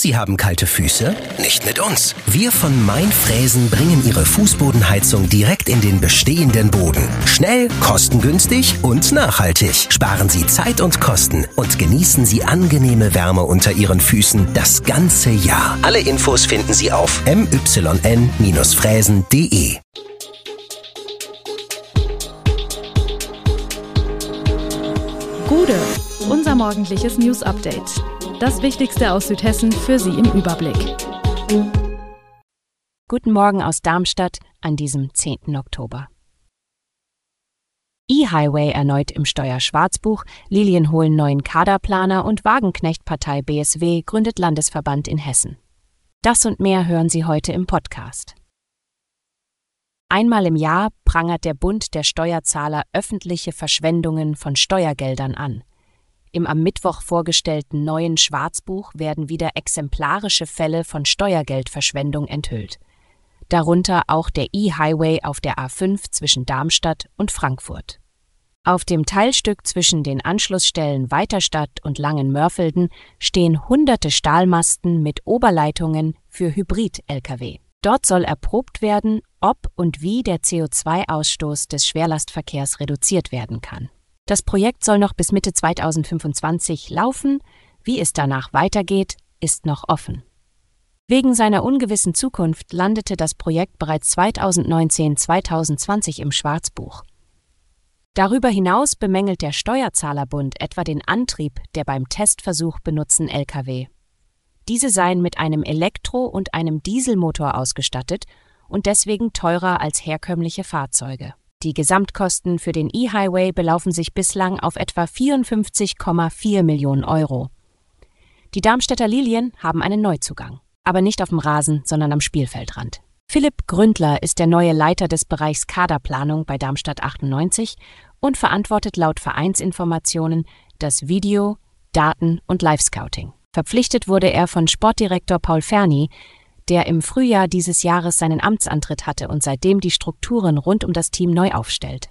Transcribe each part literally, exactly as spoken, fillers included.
Sie haben kalte Füße? Nicht mit uns. Wir von Mainfräsen bringen Ihre Fußbodenheizung direkt in den bestehenden Boden. Schnell, kostengünstig und nachhaltig. Sparen Sie Zeit und Kosten und genießen Sie angenehme Wärme unter Ihren Füßen das ganze Jahr. Alle Infos finden Sie auf m y n fräsen punkt d e. Gude, unser morgendliches News-Update. Das Wichtigste aus Südhessen für Sie im Überblick. Guten Morgen aus Darmstadt an diesem zehnten Oktober. E-Highway erneut im Steuerschwarzbuch, Lilien holen neuen Kaderplaner und Wagenknecht-Partei B S W gründet Landesverband in Hessen. Das und mehr hören Sie heute im Podcast. Einmal im Jahr prangert der Bund der Steuerzahler öffentliche Verschwendungen von Steuergeldern an. Im am Mittwoch vorgestellten neuen Schwarzbuch werden wieder exemplarische Fälle von Steuergeldverschwendung enthüllt. Darunter auch der E-Highway auf der A fünf zwischen Darmstadt und Frankfurt. Auf dem Teilstück zwischen den Anschlussstellen Weiterstadt und Langenmörfelden stehen hunderte Stahlmasten mit Oberleitungen für Hybrid-L K W. Dort soll erprobt werden, ob und wie der C O zwei Ausstoß des Schwerlastverkehrs reduziert werden kann. Das Projekt soll noch bis Mitte zweitausendfünfundzwanzig laufen. Wie es danach weitergeht, ist noch offen. Wegen seiner ungewissen Zukunft landete das Projekt bereits zweitausendneunzehn zweitausendzwanzig im Schwarzbuch. Darüber hinaus bemängelt der Steuerzahlerbund etwa den Antrieb der beim Testversuch benutzten L K W. Diese seien mit einem Elektro- und einem Dieselmotor ausgestattet und deswegen teurer als herkömmliche Fahrzeuge. Die Gesamtkosten für den E-Highway belaufen sich bislang auf etwa vierundfünfzig Komma vier Millionen Euro. Die Darmstädter Lilien haben einen Neuzugang, aber nicht auf dem Rasen, sondern am Spielfeldrand. Philipp Gründler ist der neue Leiter des Bereichs Kaderplanung bei Darmstadt achtundneunzig und verantwortet laut Vereinsinformationen das Video-, Daten- und Live-Scouting. Verpflichtet wurde er von Sportdirektor Paul Ferny, der im Frühjahr dieses Jahres seinen Amtsantritt hatte und seitdem die Strukturen rund um das Team neu aufstellt.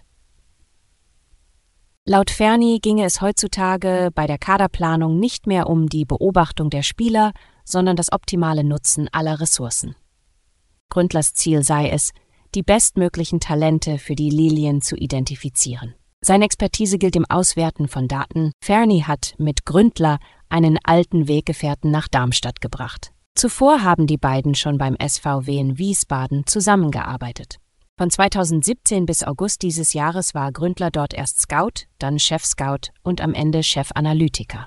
Laut Ferny ginge es heutzutage bei der Kaderplanung nicht mehr um die Beobachtung der Spieler, sondern das optimale Nutzen aller Ressourcen. Gründlers Ziel sei es, die bestmöglichen Talente für die Lilien zu identifizieren. Seine Expertise gilt im Auswerten von Daten. Ferny hat mit Gründler einen alten Weggefährten nach Darmstadt gebracht. Zuvor haben die beiden schon beim S V W in Wiesbaden zusammengearbeitet. Von zweitausendsiebzehn bis August dieses Jahres war Gründler dort erst Scout, dann Chef-Scout und am Ende Chefanalytiker.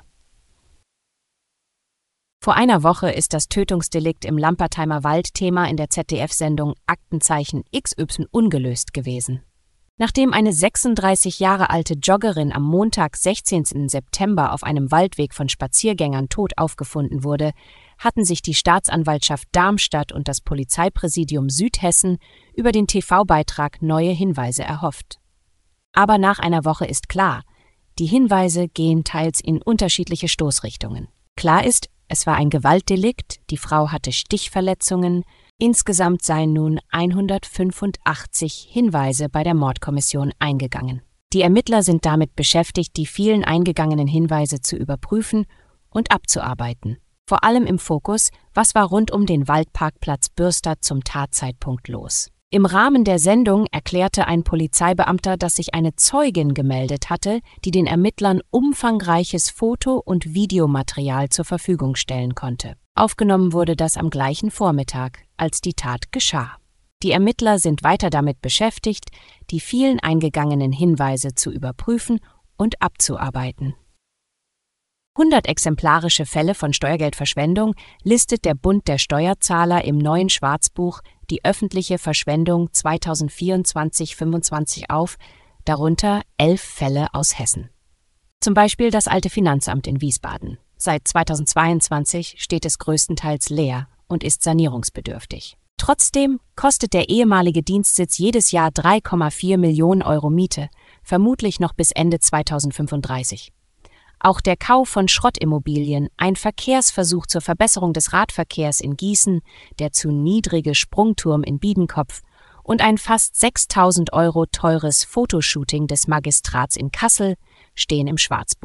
Vor einer Woche ist das Tötungsdelikt im Lampertheimer Wald Thema in der Z D F-Sendung Aktenzeichen X Y ungelöst gewesen. Nachdem eine sechsunddreißig Jahre alte Joggerin am Montag, sechzehnten September auf einem Waldweg von Spaziergängern tot aufgefunden wurde, hatten sich die Staatsanwaltschaft Darmstadt und das Polizeipräsidium Südhessen über den T V-Beitrag neue Hinweise erhofft. Aber nach einer Woche ist klar, die Hinweise gehen teils in unterschiedliche Stoßrichtungen. Klar ist, es war ein Gewaltdelikt, die Frau hatte Stichverletzungen. Insgesamt seien nun hundertfünfundachtzig Hinweise bei der Mordkommission eingegangen. Die Ermittler sind damit beschäftigt, die vielen eingegangenen Hinweise zu überprüfen und abzuarbeiten. Vor allem im Fokus, was war rund um den Waldparkplatz Bürstadt zum Tatzeitpunkt los. Im Rahmen der Sendung erklärte ein Polizeibeamter, dass sich eine Zeugin gemeldet hatte, die den Ermittlern umfangreiches Foto- und Videomaterial zur Verfügung stellen konnte. Aufgenommen wurde das am gleichen Vormittag, als die Tat geschah. Die Ermittler sind weiter damit beschäftigt, die vielen eingegangenen Hinweise zu überprüfen und abzuarbeiten. hundert exemplarische Fälle von Steuergeldverschwendung listet der Bund der Steuerzahler im neuen Schwarzbuch Die öffentliche Verschwendung zweitausendvierundzwanzig fünfundzwanzig auf, darunter elf Fälle aus Hessen. Zum Beispiel das alte Finanzamt in Wiesbaden. Seit zweitausendzweiundzwanzig steht es größtenteils leer und ist sanierungsbedürftig. Trotzdem kostet der ehemalige Dienstsitz jedes Jahr drei Komma vier Millionen Euro Miete, vermutlich noch bis Ende zweitausendfünfunddreißig. Auch der Kauf von Schrottimmobilien, ein Verkehrsversuch zur Verbesserung des Radverkehrs in Gießen, der zu niedrige Sprungturm in Biedenkopf und ein fast sechstausend Euro teures Fotoshooting des Magistrats in Kassel stehen im Schwarzbuch.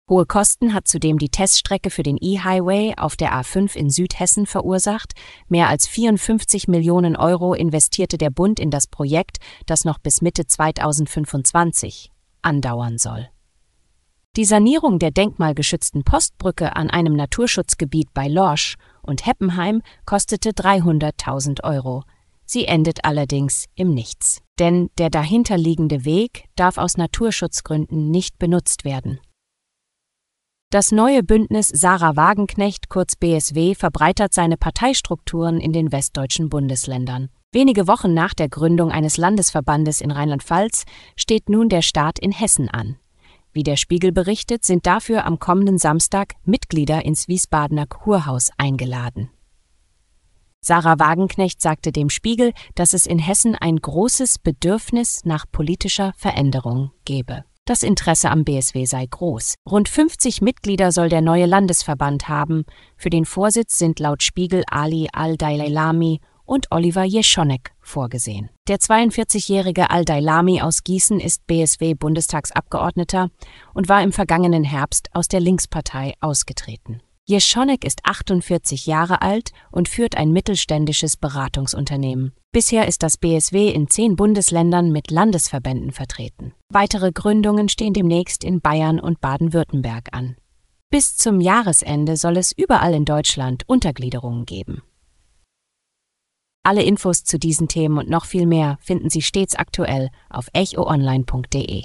Hohe Kosten hat zudem die Teststrecke für den E-Highway auf der A fünf in Südhessen verursacht. Mehr als vierundfünfzig Millionen Euro investierte der Bund in das Projekt, das noch bis Mitte zweitausendfünfundzwanzig andauern soll. Die Sanierung der denkmalgeschützten Postbrücke an einem Naturschutzgebiet bei Lorsch und Heppenheim kostete dreihunderttausend Euro. Sie endet allerdings im Nichts. Denn der dahinterliegende Weg darf aus Naturschutzgründen nicht benutzt werden. Das neue Bündnis Sarah Wagenknecht, kurz B S W, verbreitert seine Parteistrukturen in den westdeutschen Bundesländern. Wenige Wochen nach der Gründung eines Landesverbandes in Rheinland-Pfalz steht nun der Start in Hessen an. Wie der Spiegel berichtet, sind dafür am kommenden Samstag Mitglieder ins Wiesbadener Kurhaus eingeladen. Sarah Wagenknecht sagte dem Spiegel, dass es in Hessen ein großes Bedürfnis nach politischer Veränderung gebe. Das Interesse am B S W sei groß. Rund fünfzig Mitglieder soll der neue Landesverband haben. Für den Vorsitz sind laut Spiegel Ali Al-Dailami und Oliver Jeschonek vorgesehen. Der zweiundvierzigjährige Al-Dailami aus Gießen ist B S W-Bundestagsabgeordneter und war im vergangenen Herbst aus der Linkspartei ausgetreten. Jeschonek ist achtundvierzig Jahre alt und führt ein mittelständisches Beratungsunternehmen. Bisher ist das B S W in zehn Bundesländern mit Landesverbänden vertreten. Weitere Gründungen stehen demnächst in Bayern und Baden-Württemberg an. Bis zum Jahresende soll es überall in Deutschland Untergliederungen geben. Alle Infos zu diesen Themen und noch viel mehr finden Sie stets aktuell auf echo online punkt de.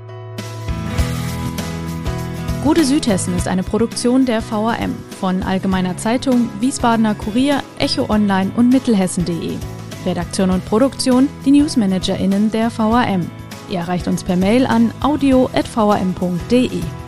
Gute Südhessen ist eine Produktion der V A M von Allgemeiner Zeitung, Wiesbadener Kurier, Echo Online und Mittelhessen punkt de. Redaktion und Produktion die NewsmanagerInnen der V A M. Ihr erreicht uns per Mail an audio at v a m punkt de.